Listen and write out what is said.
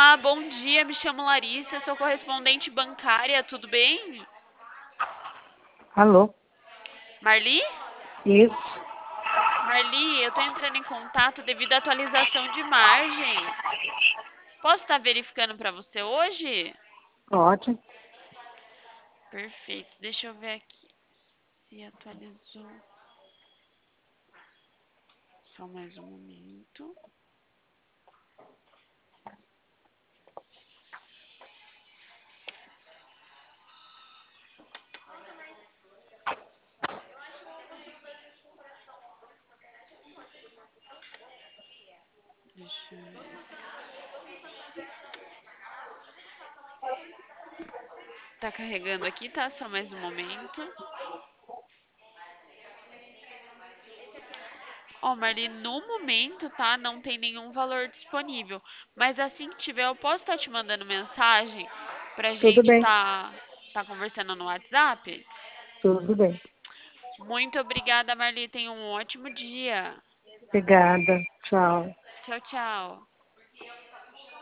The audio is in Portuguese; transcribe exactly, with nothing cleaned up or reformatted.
Olá, bom dia. Me chamo Larissa, sou correspondente bancária, tudo bem? Alô? Marli? Isso, Marli, eu tô entrando em contato devido à atualização de margem. Posso estar verificando para você hoje? pode. Perfeito. Deixa eu ver aqui se atualizou. Só mais um momento. Deixa eu ver. Tá carregando aqui, tá? Só mais um momento. Ó, Marli, no momento, tá? Não tem nenhum valor disponível. Mas assim que tiver, eu posso estar te mandando mensagem pra Tudo gente bem, tá, tá conversando no WhatsApp? tudo bem. Muito obrigada, Marli. Tenha um ótimo dia. Obrigada. Tchau. Tchau, tchau.